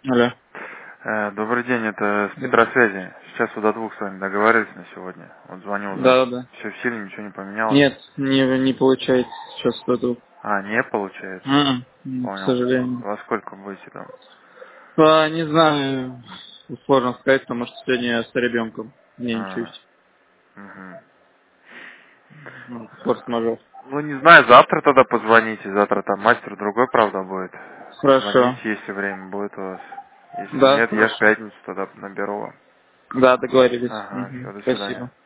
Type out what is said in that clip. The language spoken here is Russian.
Алло. Добрый день, это с Да. Петросвязи. Сейчас вот до двух с вами договаривались на сегодня. Вот звоню узнать. Да, да, да. Все в силе, ничего не поменялось. Нет, не получается сейчас эту. А, не получается. К Понял. сожалению. Во сколько будете там? Не знаю, сложно сказать, потому что сегодня я с ребенком А, нянчусь. мгм. Форс-мажор. Ну, не знаю, завтра тогда позвоните. Завтра там мастер другой, правда, будет. Позвоните, Хорошо. если время будет у вас. Если Да, нет, я в хорошо. пятницу тогда наберу вам. Да, договорились. Ага, все, до свидания. Спасибо.